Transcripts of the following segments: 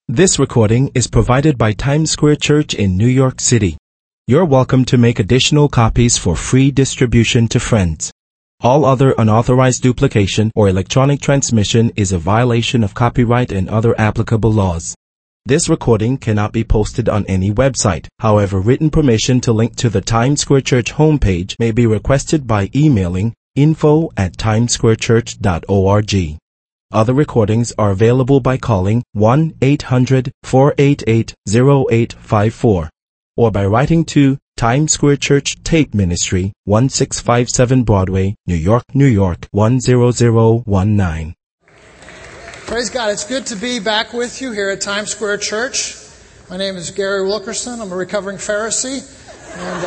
This recording is provided by Times Square Church in New York City. You're welcome to make additional copies for free distribution to friends. All other unauthorized duplication or electronic transmission is a violation of copyright and other applicable laws. This recording cannot be posted on any website. However, written permission to link to the Times Square Church homepage may be requested by emailing info@timessquarechurch.org. Other recordings are available by calling 1-800-488-0854 or by writing to Times Square Church Tape Ministry, 1657 Broadway, New York, New York, 10019. Praise God. It's good to be back with you here at Times Square Church. My name is Gary Wilkerson. I'm a recovering Pharisee, and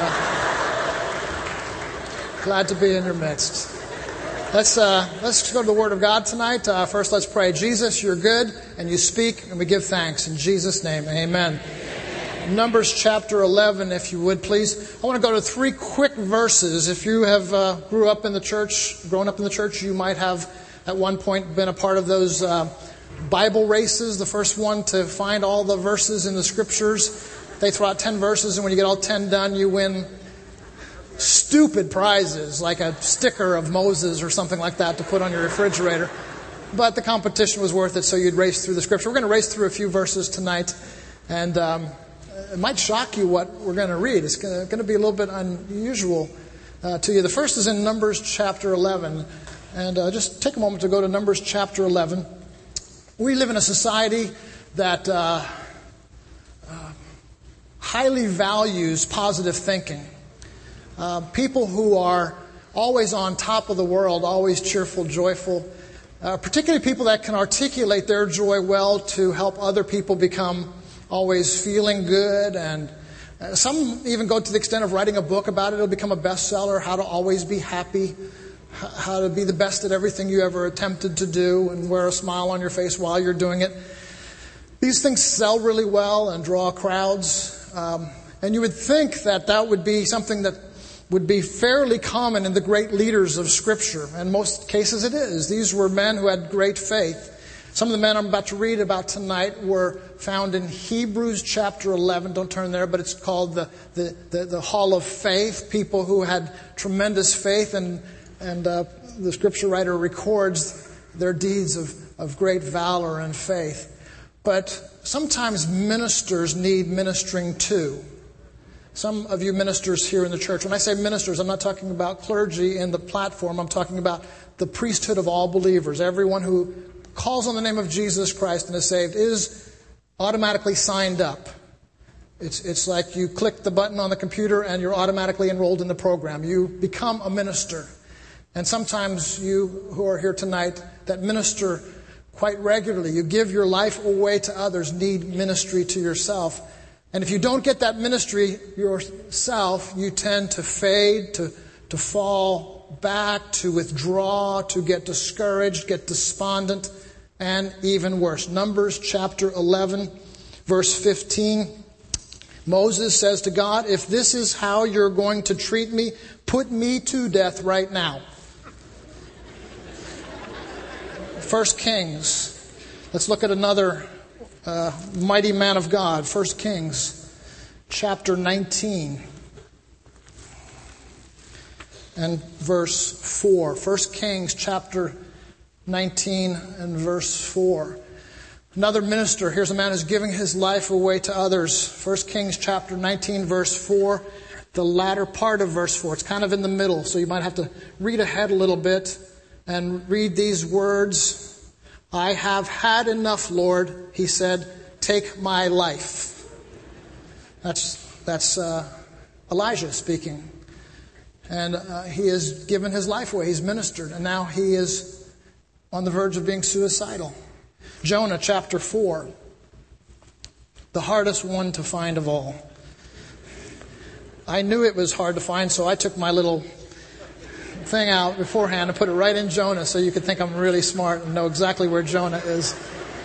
glad to be in your midst. Let's go to the Word of God tonight. First, let's pray. Jesus, you're good, and you speak, and we give thanks. In Jesus' name, amen. Numbers chapter 11, if you would, please. I want to go to 3 quick verses. If you have grown up in the church, you might have at one point been a part of those Bible races. The first one to find all the verses in the Scriptures. They throw out 10 verses, and when you get all 10 done, you win stupid prizes, like a sticker of Moses or something like that to put on your refrigerator. But the competition was worth it, so you'd race through the Scripture. We're going to race through a few verses tonight, and it might shock you what we're going to read. It's going to be a little bit unusual to you. The first is in Numbers chapter 11, and just take a moment to go to Numbers chapter 11. We live in a society that highly values positive thinking. People who are always on top of the world, always cheerful, joyful, particularly people that can articulate their joy well to help other people become always feeling good. And some even go to the extent of writing a book about it. It'll become a bestseller, how to always be happy, how to be the best at everything you ever attempted to do and wear a smile on your face while you're doing it. These things sell really well and draw crowds. And you would think that that would be something that would be fairly common in the great leaders of Scripture. In most cases it is. These were men who had great faith. Some of the men I'm about to read about tonight were found in Hebrews chapter 11. Don't turn there, but it's called the Hall of Faith. People who had tremendous faith, and the Scripture writer records their deeds of great valor and faith. But sometimes ministers need ministering too. Some of you ministers here in the church, when I say ministers, I'm not talking about clergy in the platform. I'm talking about the priesthood of all believers. Everyone who calls on the name of Jesus Christ and is saved is automatically signed up. It's like you click the button on the computer and you're automatically enrolled in the program. You become a minister. And sometimes you who are here tonight that minister quite regularly, you give your life away to others, need ministry to yourself. And if you don't get that ministry yourself, you tend to fade, to fall back, to withdraw, to get discouraged, get despondent, and even worse. Numbers chapter 11, verse 15. Moses says to God, "If this is how you're going to treat me, put me to death right now." 1 Kings. Let's look at another mighty man of God. 1 Kings chapter 19 and verse 4. 1 Kings chapter 19 and verse 4. Another minister. Here's a man who's giving his life away to others. 1 Kings chapter 19 verse 4. The latter part of verse 4. It's kind of in the middle, so you might have to read ahead a little bit and read these words. "I have had enough, Lord," he said, "take my life." That's Elijah speaking. And he has given his life away. He's ministered. And now he is on the verge of being suicidal. Jonah chapter 4. The hardest one to find of all. I knew it was hard to find, so I took my little thing out beforehand and put it right in Jonah so you could think I'm really smart and know exactly where Jonah is.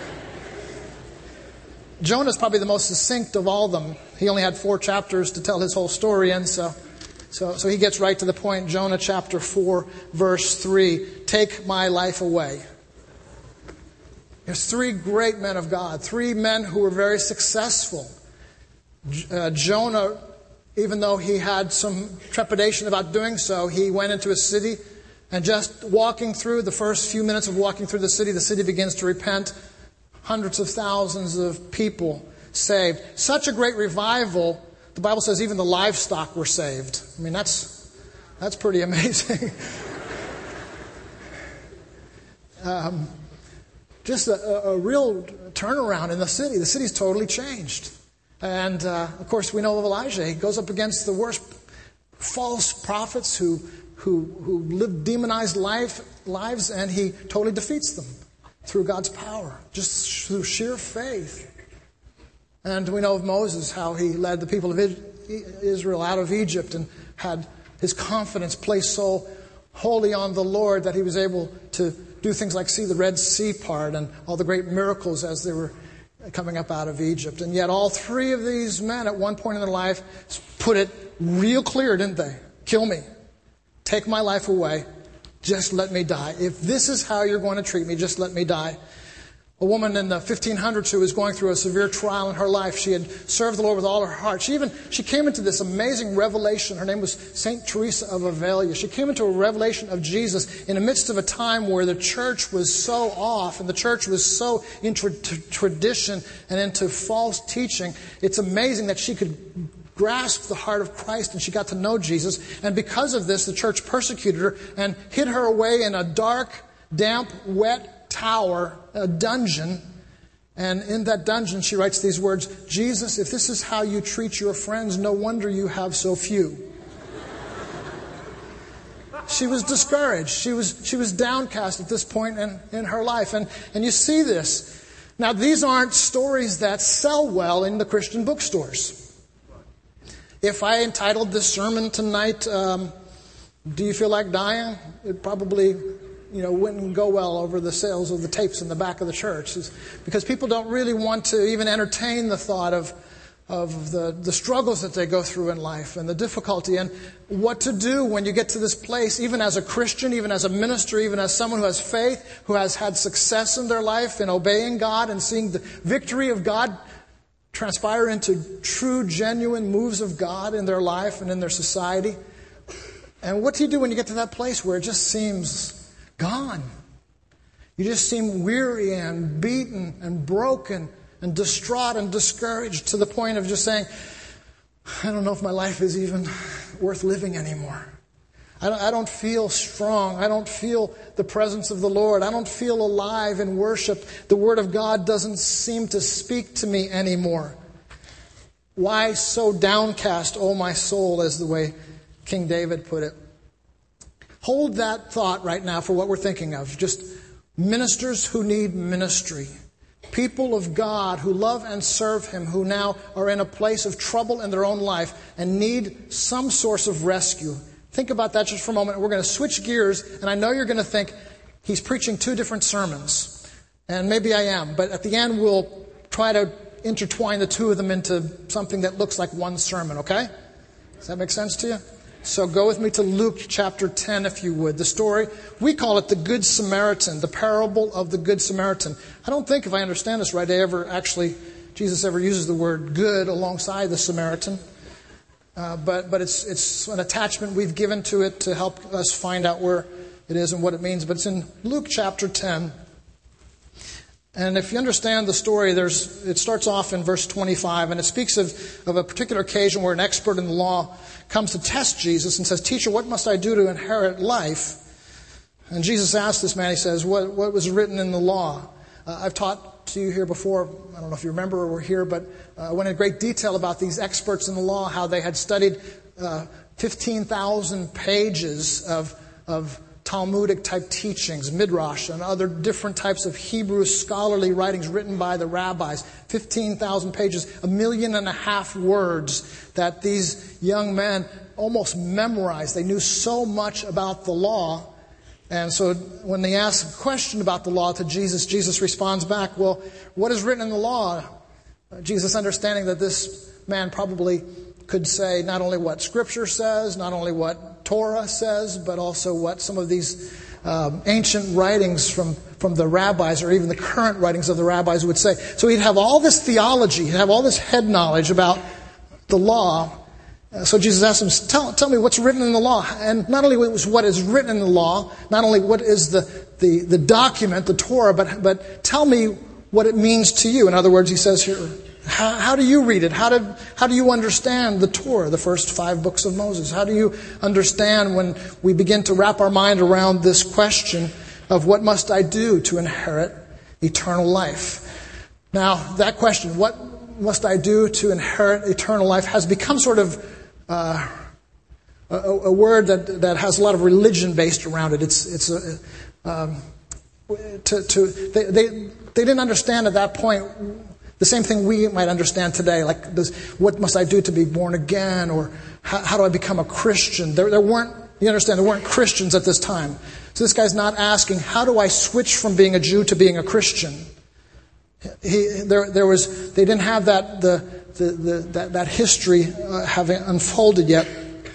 Jonah is probably the most succinct of all of them. He only had 4 chapters to tell his whole story in, so he gets right to the point. Jonah chapter 4, verse 3. "Take my life away." There's three great men of God, three men who were very successful. Jonah, even though he had some trepidation about doing so, he went into a city, and just walking through, the first few minutes of walking through the city begins to repent. Hundreds of thousands of people saved. Such a great revival, the Bible says even the livestock were saved. I mean, that's pretty amazing. Just a real turnaround in the city. The city's totally changed. And, of course, we know of Elijah. He goes up against the worst false prophets who live demonized lives, and he totally defeats them through God's power, just through sheer faith. And we know of Moses, how he led the people of Israel out of Egypt and had his confidence placed so wholly on the Lord that he was able to do things like see the Red Sea part and all the great miracles as they were coming up out of Egypt. And yet all three of these men at one point in their life put it real clear, didn't they? Kill me. Take my life away. Just let me die. If this is how you're going to treat me, just let me die. A woman in the 1500s who was going through a severe trial in her life. She had served the Lord with all her heart. She came into this amazing revelation. Her name was St. Teresa of Avila. She came into a revelation of Jesus in the midst of a time where the church was so off and the church was so into tradition and into false teaching. It's amazing that she could grasped the heart of Christ and she got to know Jesus. And because of this, the church persecuted her and hid her away in a dark, damp, wet tower, a dungeon. And in that dungeon, she writes these words, "Jesus, if this is how you treat your friends, no wonder you have so few." She was discouraged. She was downcast at this point in her life. And you see this. Now, these aren't stories that sell well in the Christian bookstores. If I entitled this sermon tonight, "Do you feel like dying?" it probably, wouldn't go well over the sales of the tapes in the back of the church. It's because people don't really want to even entertain the thought of the struggles that they go through in life and the difficulty and what to do when you get to this place, even as a Christian, even as a minister, even as someone who has faith, who has had success in their life in obeying God and seeing the victory of God transpire into true, genuine moves of God in their life and in their society. And what do you do when you get to that place where it just seems gone? You just seem weary and beaten and broken and distraught and discouraged to the point of just saying, "I don't know if my life is even worth living anymore. I don't feel strong. I don't feel the presence of the Lord. I don't feel alive in worship. The Word of God doesn't seem to speak to me anymore. Why so downcast, O my soul," as the way King David put it. Hold that thought right now for what we're thinking of. Just ministers who need ministry. People of God who love and serve Him, who now are in a place of trouble in their own life and need some source of rescue. Think about that just for a moment. We're going to switch gears, and I know you're going to think he's preaching two different sermons. And maybe I am, but at the end we'll try to intertwine the two of them into something that looks like one sermon, okay? Does that make sense to you? So go with me to Luke chapter 10, if you would. The story, we call it the Good Samaritan, the parable of the Good Samaritan. I don't think, if I understand this right, Jesus ever uses the word good alongside the Samaritan. But it's an attachment we've given to it to help us find out where it is and what it means. But it's in Luke chapter 10. And if you understand the story, it starts off in verse 25, and it speaks of a particular occasion where an expert in the law comes to test Jesus and says, "Teacher, what must I do to inherit life?" And Jesus asks this man, he says, what was written in the law? I've taught to you here before, I don't know if you remember or were here, but I went into great detail about these experts in the law, how they had studied 15,000 pages of Talmudic type teachings, Midrash, and other different types of Hebrew scholarly writings written by the rabbis. 15,000 pages, 1.5 million words that these young men almost memorized. They knew so much about the law. And so when they ask a question about the law to Jesus, Jesus responds back, "Well, what is written in the law?" Jesus, understanding that this man probably could say not only what Scripture says, not only what Torah says, but also what some of these ancient writings from the rabbis, or even the current writings of the rabbis would say. So he'd have all this theology, he'd have all this head knowledge about the law. So Jesus asked him, tell me what's written in the law. And not only what is written in the law, not only what is the document, the Torah, but tell me what it means to you. In other words, he says here, how do you read it? How do you understand the Torah, the first 5 books of Moses? How do you understand when we begin to wrap our mind around this question of what must I do to inherit eternal life? Now, that question, what must I do to inherit eternal life, has become sort of a word that has a lot of religion based around it. They didn't understand at that point the same thing we might understand today, like what must I do to be born again, or how do I become a Christian? There weren't Christians at this time. So this guy's not asking, how do I switch from being a Jew to being a Christian? They didn't have that history having unfolded yet.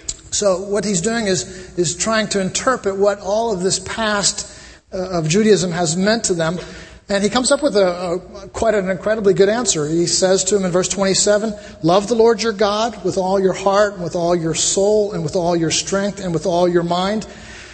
So what he's doing is trying to interpret what all of this past of Judaism has meant to them. And he comes up with quite an incredibly good answer. He says to him in verse 27, love the Lord your God with all your heart, and with all your soul, and with all your strength, and with all your mind,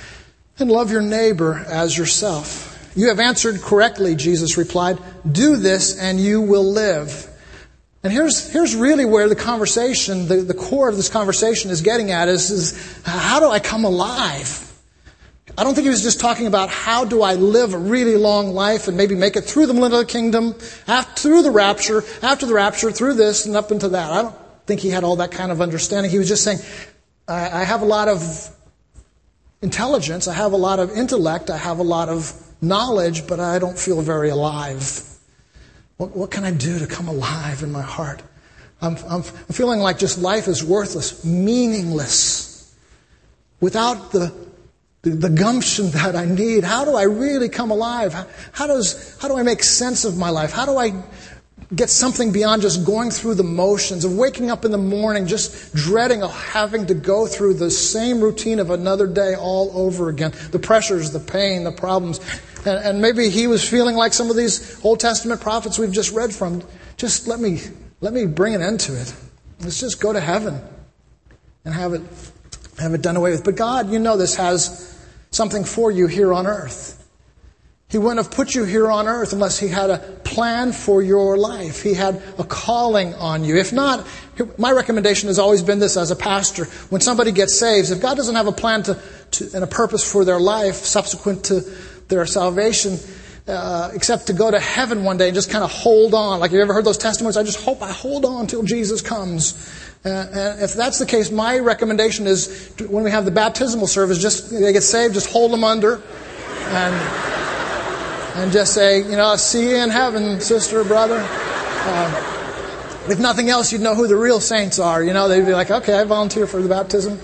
and love your neighbor as yourself. You have answered correctly, Jesus replied. Do this and you will live. And here's really where the conversation, the core of this conversation is getting at is how do I come alive? I don't think he was just talking about how do I live a really long life and maybe make it through the millennial kingdom, through the rapture, after the rapture, through this and up into that. I don't think he had all that kind of understanding. He was just saying, I have a lot of intelligence, I have a lot of intellect, I have a lot of knowledge, but I don't feel very alive. What can I do to come alive in my heart? I'm feeling like just life is worthless, meaningless, without the gumption that I need. How do I really come alive? How do I make sense of my life? How do I get something beyond just going through the motions of waking up in the morning, just dreading having to go through the same routine of another day all over again? The pressures, the pain, the problems. And maybe he was feeling like some of these Old Testament prophets we've just read from. Just let me bring an end to it. Let's just go to heaven and have it done away with. But God, you know this has something for you here on earth. He wouldn't have put you here on earth unless He had a plan for your life. He had a calling on you. If not, my recommendation has always been this as a pastor. When somebody gets saved, if God doesn't have a plan and a purpose for their life subsequent to their salvation, except to go to heaven one day and just kind of hold on. Like, you ever heard those testimonies? I just hope I hold on till Jesus comes. And if that's the case, my recommendation is when we have the baptismal service, just they get saved, just hold them under and just say, see you in heaven, sister, brother. If nothing else, you'd know who the real saints are. They'd be like, okay, I volunteer for the baptism.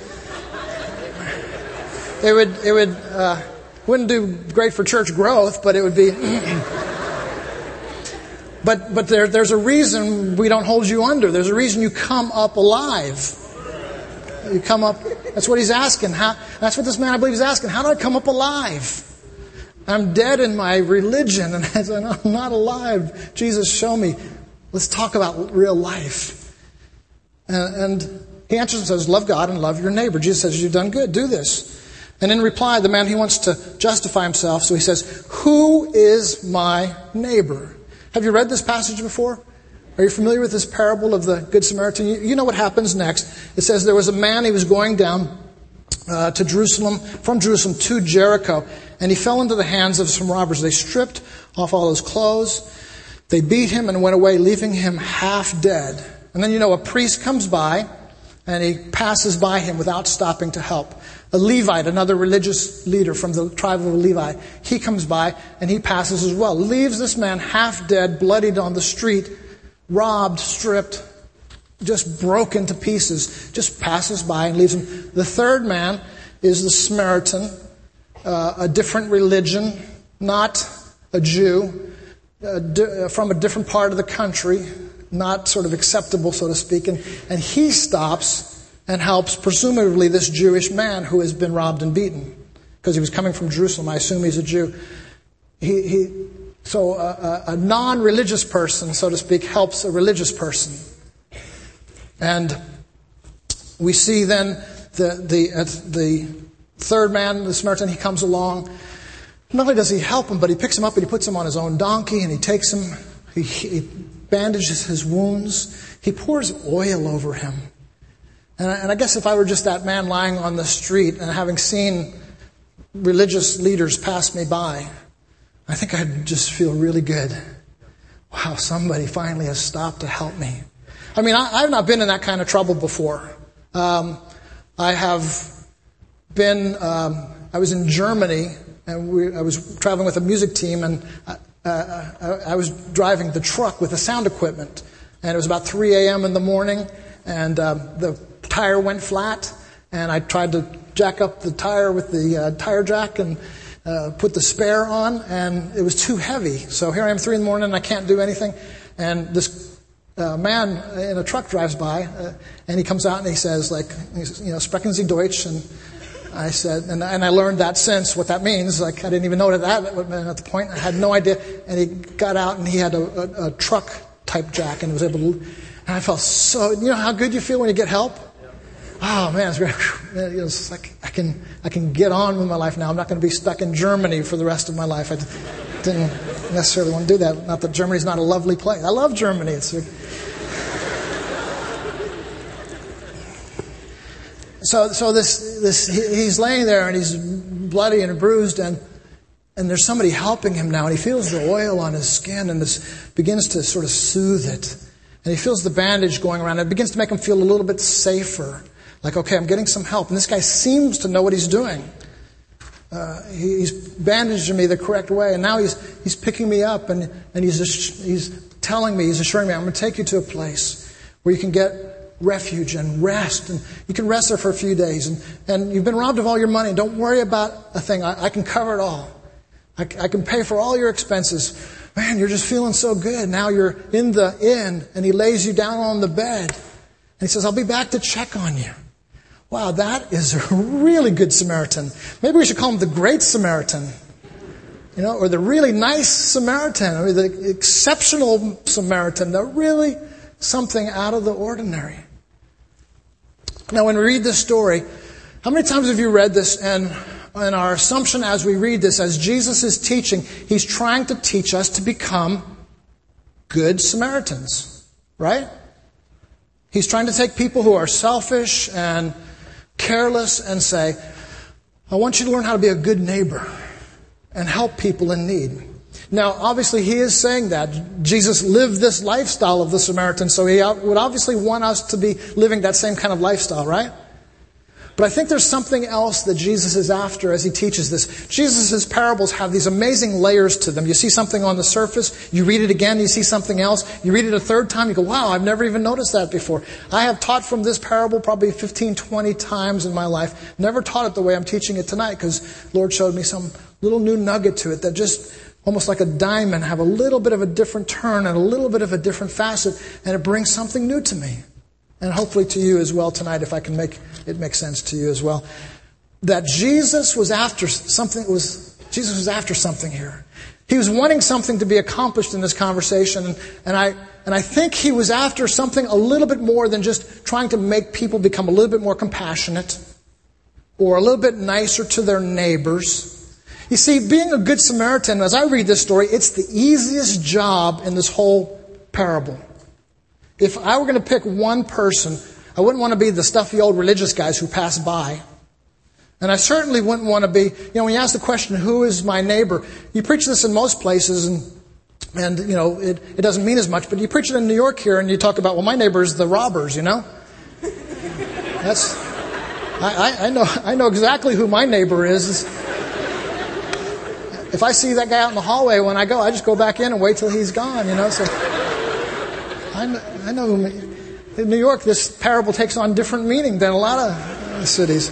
It wouldn't do great for church growth, but it would be. But there's a reason we don't hold you under. There's a reason you come up alive. You come up. That's what he's asking. That's what this man, I believe, is asking. How do I come up alive? I'm dead in my religion, and I'm not alive. Jesus, show me. Let's talk about real life. And he answers and says, love God and love your neighbor. Jesus says, you've done good. Do this. And in reply, the man, he wants to justify himself. So he says, who is my neighbor? Have you read this passage before? Are you familiar with this parable of the Good Samaritan? You know what happens next. It says there was a man, he was going down to Jerusalem, from Jerusalem to Jericho, and he fell into the hands of some robbers. They stripped off all his clothes. They beat him and went away, leaving him half dead. And then, a priest comes by, and he passes by him without stopping to help. A Levite, another religious leader from the tribe of Levi, he comes by and he passes as well. Leaves this man half dead, bloodied on the street, robbed, stripped, just broken to pieces. Just passes by and leaves him. The third man is the Samaritan, a different religion, not a Jew, from a different part of the country, not sort of acceptable, so to speak. And he stops and helps, presumably, this Jewish man who has been robbed and beaten. because he was coming from Jerusalem. I assume he's a Jew. So a non-religious person, so to speak, helps a religious person. And we see then the third man, the Samaritan, he comes along. Not only does he help him, but he picks him up and he puts him on his own donkey and he takes him, he bandages his wounds, he pours oil over him. And I guess if I were just that man lying on the street and having seen religious leaders pass me by, I think I'd just feel really good. Wow, somebody finally has stopped to help me. I mean, I've not been in that kind of trouble before. I was in Germany, and I was traveling with a music team, and I was driving the truck with the sound equipment. And it was about 3 a.m. in the morning, and the tire went flat, and I tried to jack up the tire with the tire jack and put the spare on, and it was too heavy. So here I am 3 in the morning, and I can't do anything. And this man in a truck drives by, and he comes out and he says, sprechen Sie Deutsch? And I said, and I learned that since what that means. Like, I didn't even know that at the point. I had no idea. And he got out and he had a truck type jack and was able to, and I felt so, you know how good you feel when you get help? Oh man, it's great. It's like I can get on with my life now. I'm not going to be stuck in Germany for the rest of my life. I didn't necessarily want to do that. Not that Germany's not a lovely place. I love Germany. So this he's laying there and he's bloody and bruised and there's somebody helping him now and he feels the oil on his skin and this begins to sort of soothe it. And he feels the bandage going around. It begins to make him feel a little bit safer. Like, okay, I'm getting some help. And this guy seems to know what he's doing. He's bandaging me the correct way. And now he's picking me up and he's telling me, he's assuring me, I'm going to take you to a place where you can get refuge and rest. And you can rest there for a few days. And you've been robbed of all your money. Don't worry about a thing. I can cover it all. I can pay for all your expenses. Man, you're just feeling so good. Now you're in the inn and he lays you down on the bed. And he says, I'll be back to check on you. Wow, that is a really good Samaritan. Maybe we should call him the Great Samaritan. Or the really nice Samaritan, or the exceptional Samaritan. They're really something out of the ordinary. Now, when we read this story, how many times have you read this? And our assumption as we read this, as Jesus is teaching, he's trying to teach us to become good Samaritans, right? He's trying to take people who are selfish and careless and say, I want you to learn how to be a good neighbor and help people in need. Now, obviously, he is saying that. Jesus lived this lifestyle of the Samaritan, so he would obviously want us to be living that same kind of lifestyle, right? But I think there's something else that Jesus is after as he teaches this. Jesus' parables have these amazing layers to them. You see something on the surface, you read it again, you see something else, you read it a third time, you go, wow, I've never even noticed that before. I have taught from this parable probably 15, 20 times in my life. Never taught it the way I'm teaching it tonight because the Lord showed me some little new nugget to it that just almost like a diamond have a little bit of a different turn and a little bit of a different facet, and it brings something new to me. And hopefully to you as well tonight, if I can make it make sense to you as well. That Jesus was after something here. He was wanting something to be accomplished in this conversation, and I think he was after something a little bit more than just trying to make people become a little bit more compassionate or a little bit nicer to their neighbors. You see, being a good Samaritan, as I read this story, it's the easiest job in this whole parable. If I were going to pick one person, I wouldn't want to be the stuffy old religious guys who pass by. And I certainly wouldn't want to be, when you ask the question, who is my neighbor? You preach this in most places and it doesn't mean as much, but you preach it in New York here and you talk about, well, my neighbor is the robbers, That's, I know exactly who my neighbor is. If I see that guy out in the hallway when I go, I just go back in and wait till he's gone, so. I know in New York this parable takes on different meaning than a lot of cities.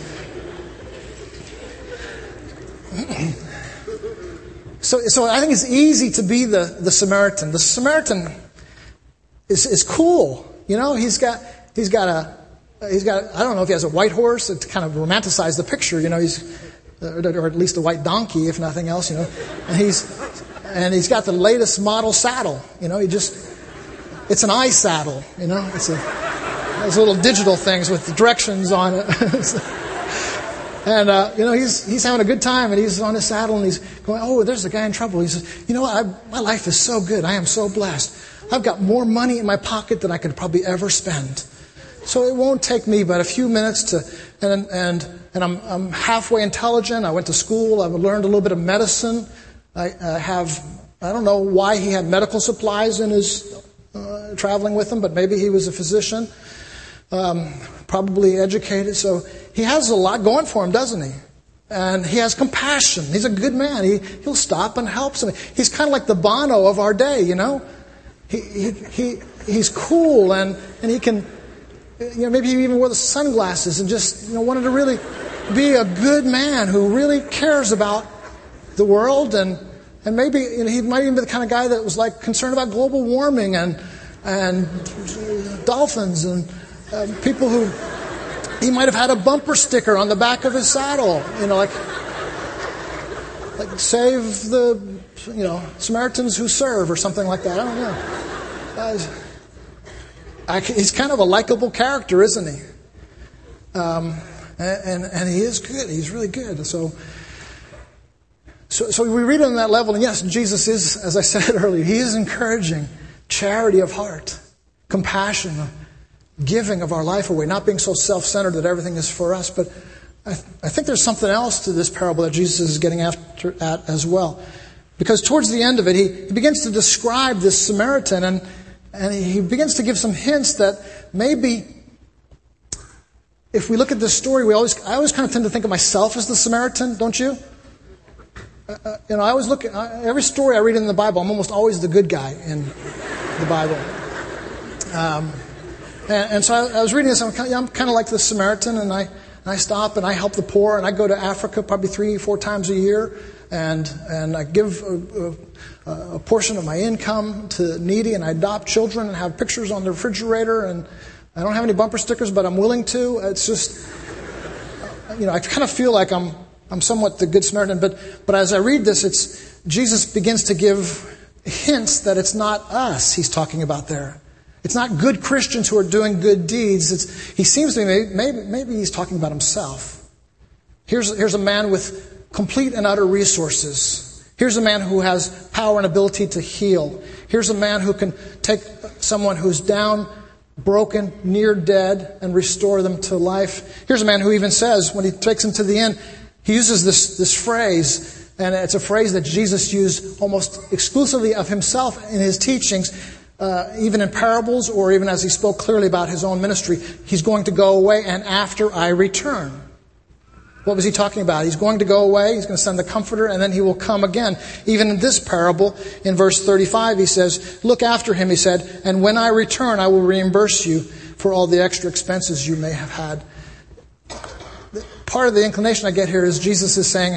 So I think it's easy to be the Samaritan. The Samaritan is cool. He's got I don't know if he has a white horse to kind of romanticize the picture. He's or at least a white donkey, if nothing else, and he's got the latest model saddle, it's an iSaddle, it's those little digital things with the directions on it. And, he's having a good time, and he's on his saddle, and he's going, oh, there's a guy in trouble. He says, my life is so good. I am so blessed. I've got more money in my pocket than I could probably ever spend. So it won't take me but a few minutes and I'm halfway intelligent. I went to school. I've learned a little bit of medicine. I don't know why he had medical supplies in his traveling with him, but maybe he was a physician. Probably educated, so he has a lot going for him, doesn't he? And he has compassion. He's a good man. He'll stop and help somebody. He's kind of like the Bono of our day, He's cool and he can, maybe he even wore the sunglasses and just wanted to really be a good man who really cares about the world and maybe he might even be the kind of guy that was like concerned about global warming and dolphins and people who he might have had a bumper sticker on the back of his saddle, like save the Samaritans who serve or something like that. I don't know. He's kind of a likable character, isn't he? And he is good. He's really good. So we read it on that level, and yes, Jesus is, as I said earlier, he is encouraging charity of heart, compassion, giving of our life away, not being so self-centered that everything is for us. But I think there's something else to this parable that Jesus is getting at as well. Because towards the end of it, he begins to describe this Samaritan, and he begins to give some hints that maybe if we look at this story, I always kind of tend to think of myself as the Samaritan, don't you? I always look at every story I read in the Bible, I'm almost always the good guy in the Bible. And so I was reading this, I'm kind of like the Samaritan, and I stop and I help the poor, and I go to Africa probably 3-4 times a year, and I give a portion of my income to needy, and I adopt children and have pictures on the refrigerator, and I don't have any bumper stickers, but I'm willing to. It's just, I kind of feel like I'm somewhat the Good Samaritan, but as I read this, Jesus begins to give hints that it's not us he's talking about there. It's not good Christians who are doing good deeds. He seems to me, maybe he's talking about himself. Here's a man with complete and utter resources. Here's a man who has power and ability to heal. Here's a man who can take someone who's down, broken, near dead, and restore them to life. Here's a man who even says, when he takes him to the end, he uses this phrase, and it's a phrase that Jesus used almost exclusively of himself in his teachings, even in parables or even as he spoke clearly about his own ministry. He's going to go away, and after I return. What was he talking about? He's going to go away, he's going to send the Comforter, and then he will come again. Even in this parable, in verse 35, he says, look after him, he said, and when I return, I will reimburse you for all the extra expenses you may have had. Part of the inclination I get here is Jesus is saying,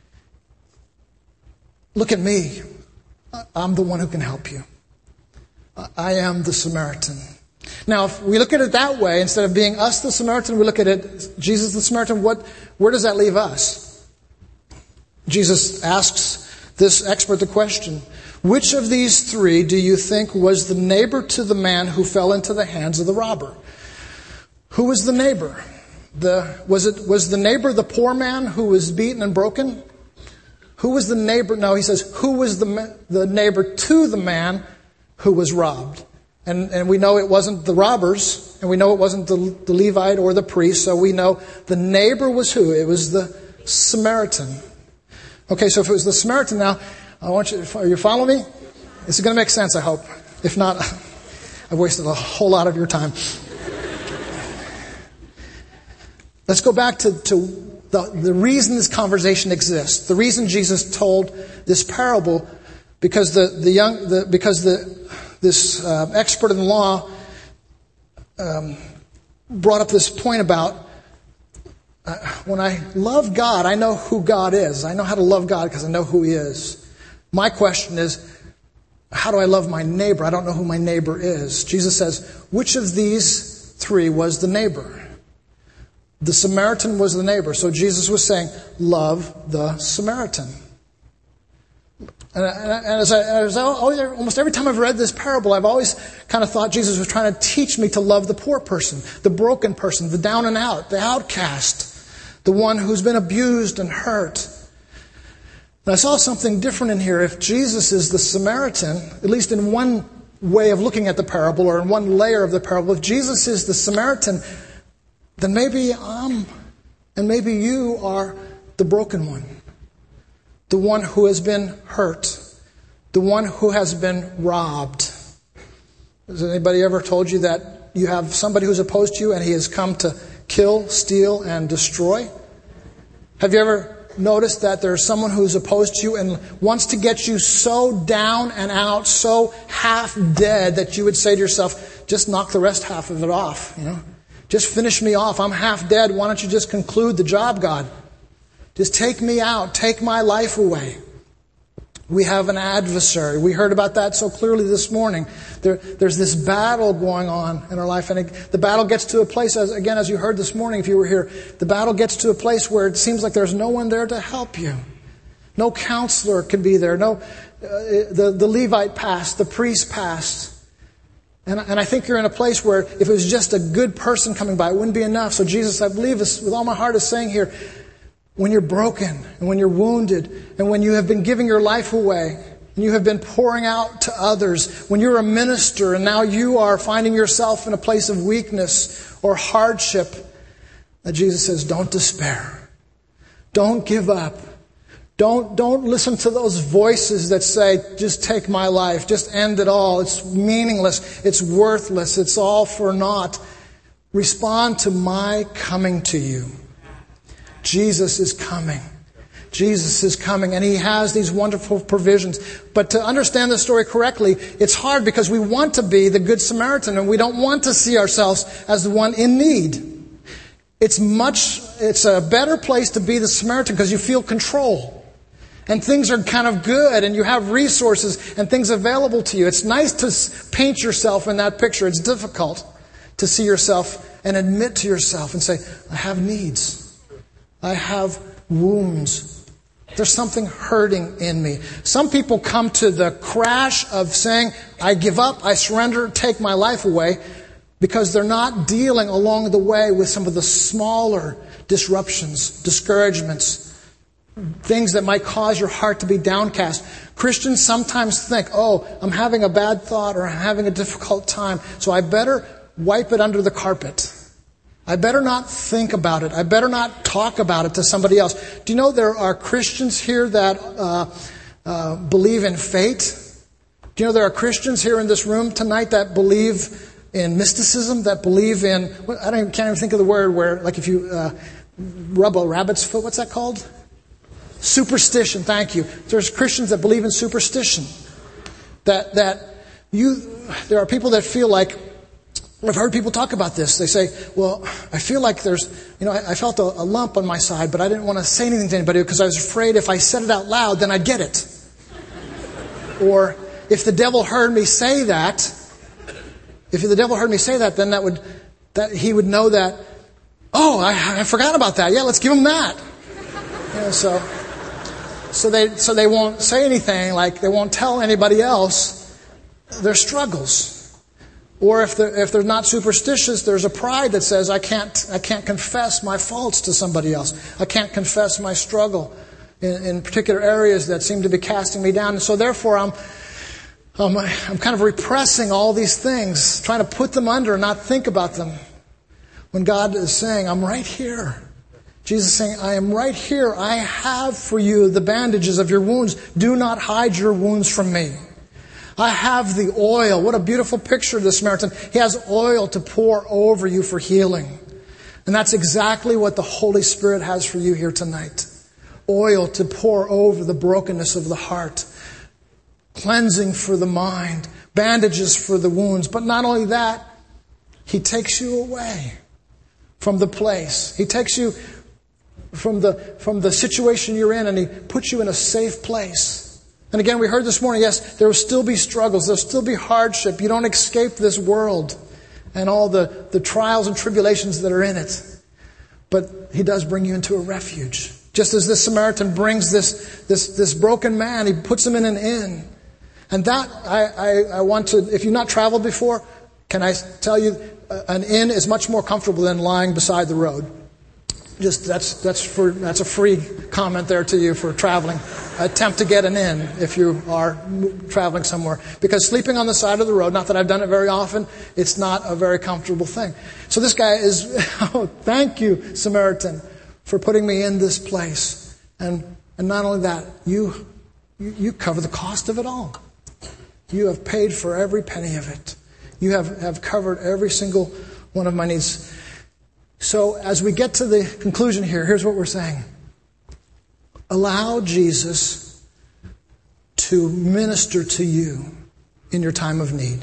look at me. I'm the one who can help you. I am the Samaritan. Now, if we look at it that way, instead of being us the Samaritan, we look at it, Jesus the Samaritan, where does that leave us? Jesus asks this expert the question, which of these three do you think was the neighbor to the man who fell into the hands of the robber? Who was the neighbor? Was the neighbor the poor man who was beaten and broken? Who was the neighbor? No, he says, who was the neighbor to the man who was robbed? And we know it wasn't the robbers, and we know it wasn't the Levite or the priest, so we know the neighbor was who? It was the Samaritan. Okay, so if it was the Samaritan now, I want you, are you following me? This is going to make sense, I hope. If not, I've wasted a whole lot of your time. Let's go back to the reason this conversation exists. The reason Jesus told this parable, because this expert in the law brought up this point about when I love God, I know who God is. I know how to love God because I know who He is. My question is, how do I love my neighbor? I don't know who my neighbor is. Jesus says, which of these three was the neighbor? The Samaritan was the neighbor. So Jesus was saying, love the Samaritan. And almost every time I've read this parable, I've always kind of thought Jesus was trying to teach me to love the poor person, the broken person, the down and out, the outcast, the one who's been abused and hurt. And I saw something different in here. If Jesus is the Samaritan, at least in one way of looking at the parable, or in one layer of the parable, if Jesus is the Samaritan, then maybe and maybe you are the broken one. The one who has been hurt. The one who has been robbed. Has anybody ever told you that you have somebody who's opposed to you and he has come to kill, steal, and destroy? Have you ever noticed that there's someone who's opposed to you and wants to get you so down and out, so half dead that you would say to yourself, just knock the rest half of it off, Just finish me off. I'm half dead. Why don't you just conclude the job, God? Just take me out. Take my life away. We have an adversary. We heard about that so clearly this morning. There's this battle going on in our life. And the battle gets to a place, as you heard this morning if you were here, the battle gets to a place where it seems like there's no one there to help you. No counselor can be there. No, the Levite passed. The priest passed. And I think you're in a place where if it was just a good person coming by, it wouldn't be enough. So Jesus, I believe, with all my heart, is saying here, when you're broken and when you're wounded and when you have been giving your life away and you have been pouring out to others, when you're a minister and now you are finding yourself in a place of weakness or hardship, that Jesus says, don't despair. Don't give up. Don't listen to those voices that say, just take my life, just end it all. It's meaningless. It's worthless. It's all for naught. Respond to my coming to you. Jesus is coming. Jesus is coming, and He has these wonderful provisions. But to understand the story correctly, it's hard because we want to be the Good Samaritan, and we don't want to see ourselves as the one in need. It's a better place to be the Samaritan because you feel control. And things are kind of good, and you have resources and things available to you. It's nice to paint yourself in that picture. It's difficult to see yourself and admit to yourself and say, I have needs. I have wounds. There's something hurting in me. Some people come to the crash of saying, I give up, I surrender, take my life away, because they're not dealing along the way with some of the smaller disruptions, discouragements, things that might cause your heart to be downcast. Christians sometimes think, I'm having a bad thought or I'm having a difficult time, so I better wipe it under the carpet. I better not think about it. I better not talk about it to somebody else. Do you know there are Christians here that believe in fate? Do you know there are Christians here in this room tonight that believe in mysticism, that believe in, can't even think of the word where, like if you rub a rabbit's foot, what's that called? Superstition, thank you. There's Christians that believe in superstition. There are people that feel like, I've heard people talk about this. They say, well, I feel like I felt a lump on my side, but I didn't want to say anything to anybody because I was afraid if I said it out loud, then I'd get it. Or if the devil heard me say that, then that he would know that, I forgot about that. Yeah, let's give him that. So they won't say anything, like they won't tell anybody else their struggles. Or if they're not superstitious, there's a pride that says, I can't confess my faults to somebody else. I can't confess my struggle in particular areas that seem to be casting me down. And so therefore I'm kind of repressing all these things, trying to put them under and not think about them. When God is saying, I'm right here. Jesus is saying, I am right here. I have for you the bandages of your wounds. Do not hide your wounds from me. I have the oil. What a beautiful picture of the Samaritan. He has oil to pour over you for healing. And that's exactly what the Holy Spirit has for you here tonight. Oil to pour over the brokenness of the heart. Cleansing for the mind. Bandages for the wounds. But not only that, He takes you away from the place. He takes you from the situation you're in and He puts you in a safe place. And again, we heard this morning, yes, there will still be struggles. There will still be hardship. You don't escape this world and all the trials and tribulations that are in it. but He does bring you into a refuge. Just as this Samaritan brings this broken man, He puts him in an inn. And that, I want to, if you've not traveled before, can I tell you, an inn is much more comfortable than lying beside the road. Just that's a free comment there to you for traveling. Attempt to get an inn if you are traveling somewhere. Because sleeping on the side of the road, not that I've done it very often, it's not a very comfortable thing. So this guy is, thank you, Samaritan, for putting me in this place. And not only that, you cover the cost of it all. You have paid for every penny of it. You have covered every single one of my needs. So as we get to the conclusion here, here's what we're saying. Allow Jesus to minister to you in your time of need.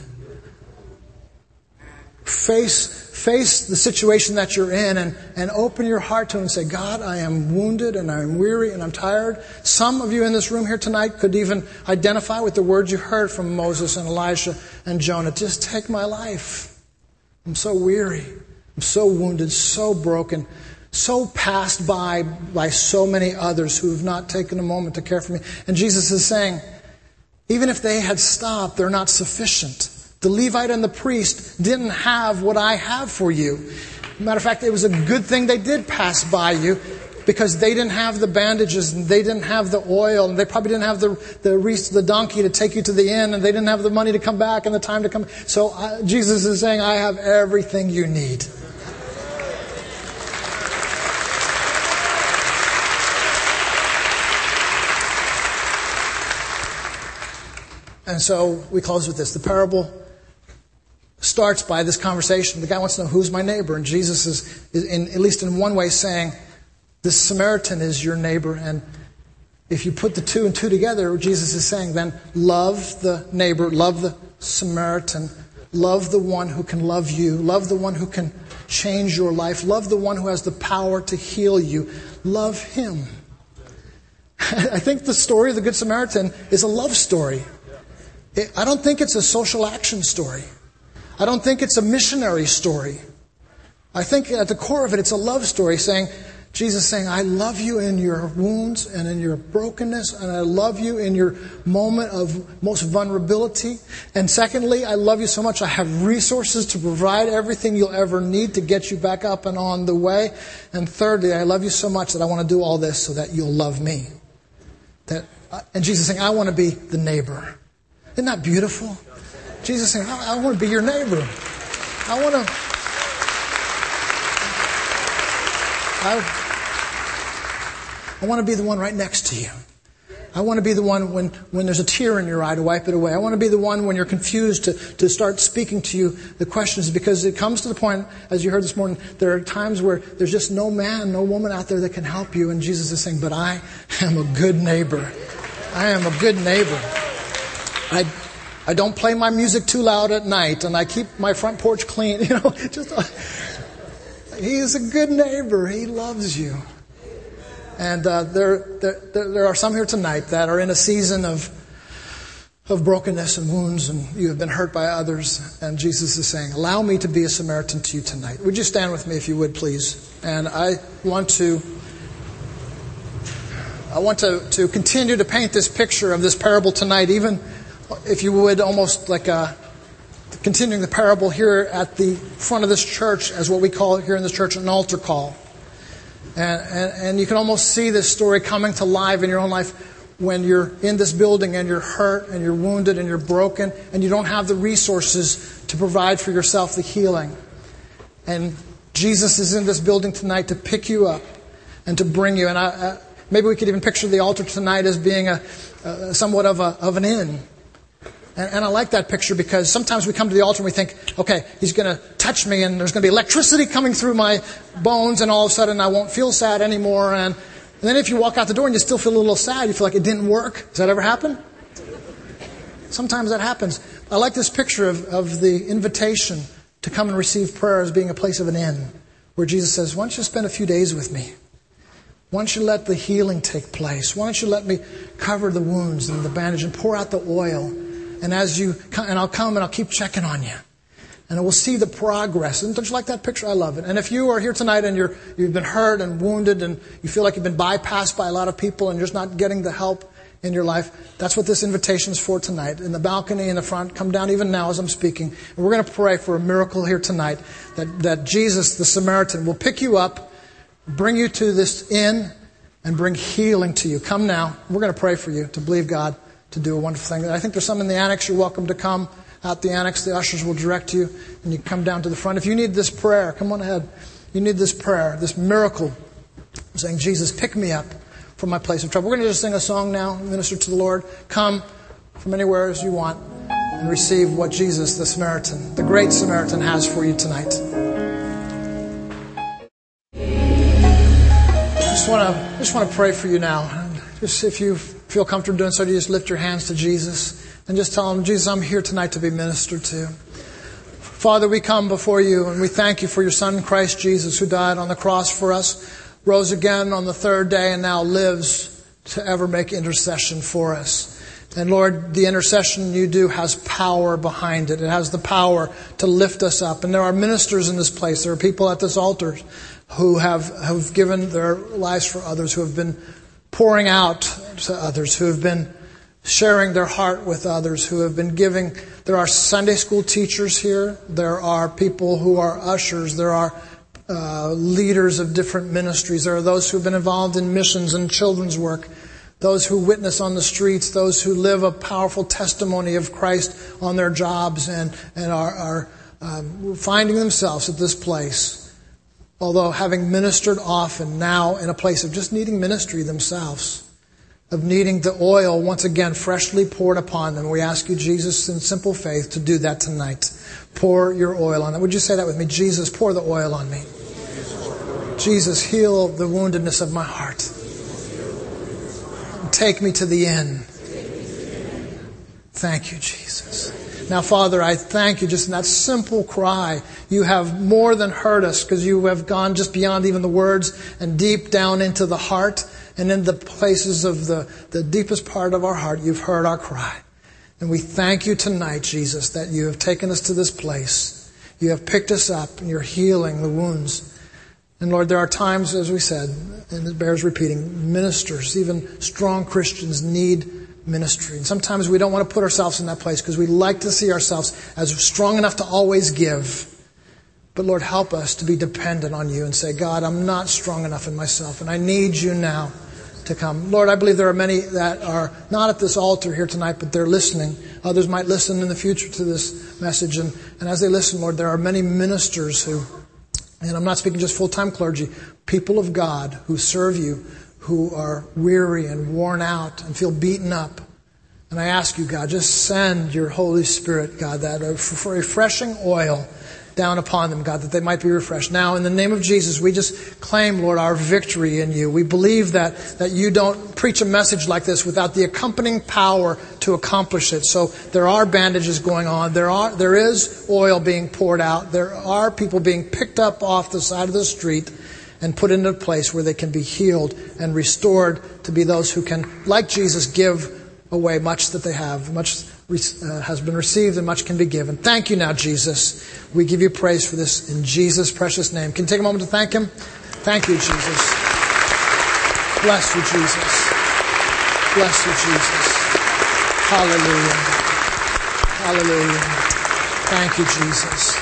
Face the situation that you're in and open your heart to Him and say, God, I am wounded and I'm weary and I'm tired. Some of you in this room here tonight could even identify with the words you heard from Moses and Elijah and Jonah. Just take my life. I'm so weary. I'm so wounded, so broken, so passed by so many others who have not taken a moment to care for me. And Jesus is saying, even if they had stopped, they're not sufficient. The Levite and the priest didn't have what I have for you. Matter of fact, it was a good thing they did pass by you, because they didn't have the bandages and they didn't have the oil and they probably didn't have the donkey to take you to the inn, and they didn't have the money to come back and the time to come. So Jesus is saying, I have everything you need. And so we close with this. The parable starts by this conversation. The guy wants to know, who's my neighbor? And Jesus is at least in one way saying, this Samaritan is your neighbor. And if you put the two and two together, Jesus is saying, then love the neighbor, love the Samaritan, love the one who can love you, love the one who can change your life, love the one who has the power to heal you. Love him. I think the story of the Good Samaritan is a love story. I don't think it's a social action story. I don't think it's a missionary story. I think at the core of it, it's a love story saying, Jesus saying, I love you in your wounds and in your brokenness, and I love you in your moment of most vulnerability. And secondly, I love you so much I have resources to provide everything you'll ever need to get you back up and on the way. And thirdly, I love you so much that I want to do all this so that you'll love me. And Jesus saying, I want to be the neighbor. Isn't that beautiful? Jesus saying, I want to be your neighbor. I want to be the one right next to you. I want to be the one when there's a tear in your eye to wipe it away. I want to be the one when you're confused to start speaking to you the questions, because it comes to the point, as you heard this morning, there are times where there's just no man, no woman out there that can help you. And Jesus is saying, but I am a good neighbor. I am a good neighbor. I don't play my music too loud at night, and I keep my front porch clean. He is a good neighbor. He loves you. And there are some here tonight that are in a season of brokenness and wounds, and you have been hurt by others. And Jesus is saying, allow me to be a Samaritan to you tonight. Would you stand with me if you would, please? And I want to continue to paint this picture of this parable tonight, even if you would, almost like continuing the parable here at the front of this church, as what we call here in this church an altar call. And you can almost see this story coming to life in your own life when you're in this building and you're hurt and you're wounded and you're broken and you don't have the resources to provide for yourself the healing. And Jesus is in this building tonight to pick you up and to bring you. And maybe we could even picture the altar tonight as being somewhat of an inn. And I like that picture, because sometimes we come to the altar and we think, okay, he's going to touch me and there's going to be electricity coming through my bones, and all of a sudden I won't feel sad anymore. And then if you walk out the door and you still feel a little sad, you feel like it didn't work. Does that ever happen? Sometimes that happens. I like this picture of the invitation to come and receive prayer as being a place of an inn, where Jesus says, why don't you spend a few days with me? Why don't you let the healing take place? Why don't you let me cover the wounds and the bandage and pour out the oil? And I'll come and I'll keep checking on you. And we'll see the progress. And don't you like that picture? I love it. And if you are here tonight and you've been hurt and wounded and you feel like you've been bypassed by a lot of people and you're just not getting the help in your life, that's what this invitation is for tonight. In the balcony in the front, come down even now as I'm speaking. And we're going to pray for a miracle here tonight that Jesus, the Samaritan, will pick you up, bring you to this inn, and bring healing to you. Come now. We're going to pray for you to believe God to do a wonderful thing. I think there's some in the annex. You're welcome to come out the annex. The ushers will direct you, and you can come down to the front. If you need this prayer, come on ahead. You need this prayer, this miracle, saying, Jesus, pick me up from my place of trouble. We're going to just sing a song now, minister to the Lord. Come from anywhere as you want and receive what Jesus, the Samaritan, the great Samaritan, has for you tonight. I just want to pray for you now. Just if you feel comfortable doing so, you just lift your hands to Jesus and just tell him, Jesus, I'm here tonight to be ministered to. Father, we come before you and we thank you for your Son, Christ Jesus, who died on the cross for us, rose again on the third day, and now lives to ever make intercession for us. And Lord, the intercession you do has power behind it. It has the power to lift us up. And there are ministers in this place. There are people at this altar who have given their lives for others, who have been pouring out to others, who have been sharing their heart with others, who have been giving. There are Sunday school teachers here. There are people who are ushers. There are leaders of different ministries. There are those who have been involved in missions and children's work. Those who witness on the streets. Those who live a powerful testimony of Christ on their jobs and are finding themselves at this place. Although having ministered often, now in a place of just needing ministry themselves, of needing the oil once again freshly poured upon them. We ask you, Jesus, in simple faith, to do that tonight. Pour your oil on them. Would you say that with me? Jesus, pour the oil on me. Jesus, heal the woundedness of my heart. Take me to the end. Thank you, Jesus. Now, Father, I thank you just in that simple cry. You have more than heard us because you have gone just beyond even the words and deep down into the heart and in the places of the deepest part of our heart. You've heard our cry. And we thank you tonight, Jesus, that you have taken us to this place. You have picked us up and you're healing the wounds. And Lord, there are times, as we said, and it bears repeating, ministers, even strong Christians need ministry. And sometimes we don't want to put ourselves in that place because we like to see ourselves as strong enough to always give. But Lord, help us to be dependent on you and say, God, I'm not strong enough in myself and I need you now to come. Lord, I believe there are many that are not at this altar here tonight, but they're listening. Others might listen in the future to this message. And as they listen, Lord, there are many ministers who, and I'm not speaking just full-time clergy, people of God who serve you, who are weary and worn out and feel beaten up. And I ask you, God, just send your Holy Spirit, God, that for refreshing oil down upon them, God, that they might be refreshed. Now, in the name of Jesus, we just claim, Lord, our victory in you. We believe that you don't preach a message like this without the accompanying power to accomplish it. So there are bandages going on. There is oil being poured out. There are people being picked up off the side of the street and put into a place where they can be healed and restored to be those who can, like Jesus, give away much that they have. Much has been received and much can be given. Thank you now, Jesus. We give you praise for this in Jesus' precious name. Can you take a moment to thank him? Thank you, Jesus. Bless you, Jesus. Bless you, Jesus. Hallelujah. Hallelujah. Thank you, Jesus.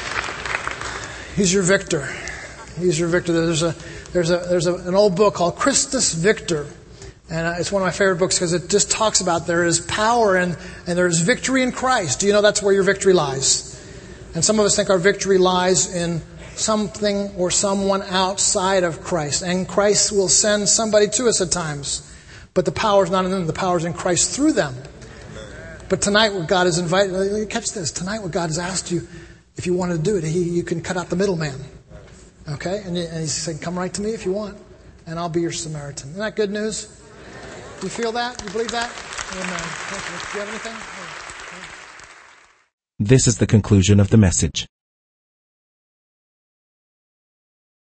He's your victor. He's your victor. There's an old book called Christus Victor. And it's one of my favorite books because it just talks about there is power and there's victory in Christ. Do you know that's where your victory lies? And some of us think our victory lies in something or someone outside of Christ. And Christ will send somebody to us at times. But the power is not in them. The power is in Christ through them. But tonight what God has invited, catch this, tonight what God has asked you, if you want to do it, you can cut out the middleman. Okay? And he's saying, come right to me if you want. And I'll be your Samaritan. Isn't that good news? You feel that? You believe that? Amen. Thank you. Do you have anything? This is the conclusion of the message.